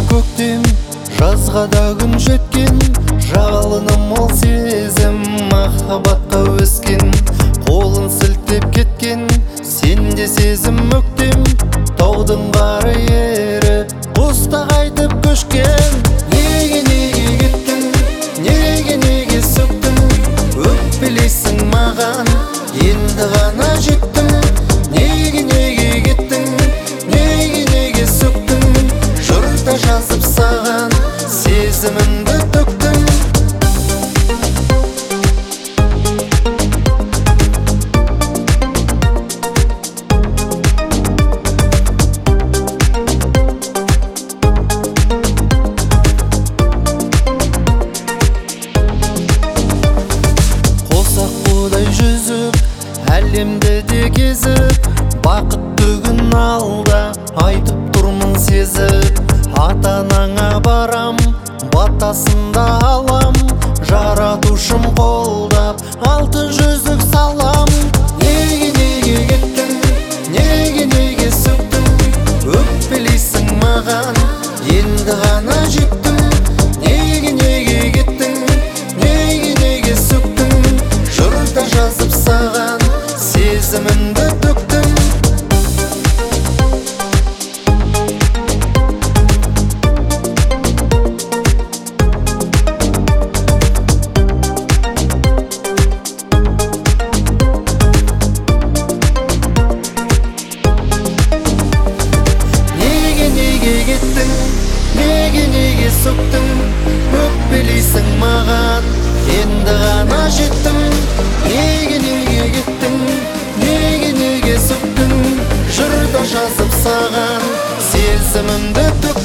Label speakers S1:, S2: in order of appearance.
S1: көктем, жазға да күн жеткен, жалыным ол сезім махаббатқа өскен. Қолын сілтеп кеткен, сенде сезім өктем, таудың қары еріп, құста қайтып көшкен. Неге кеттің, неге сөктің, өкпелейсің маған, енді ғана жеттім. Неге кеттің, неге сөктің, жырта жазып саған, сезімімді төктің. Жүзіп, әлемді де кезіп, бақытты күн алда, айтып тұрмын сезіп. Ата-анаңа барам, батасында алам, жаратушым қолдап, алтын жүзік салам. Неге кеттің, неге сөктің, өкпелейсің маған, енді ғана жеттім. Неге кеттің, неге сөктің, жырта жазып саған, сезімімді төктім. Неге кеттің, неге сөктің, өкпелейсің маған, енді ғана жеттім. Неге кеттің, неге сөктің, жырта жазып саған, сезімімді төктім.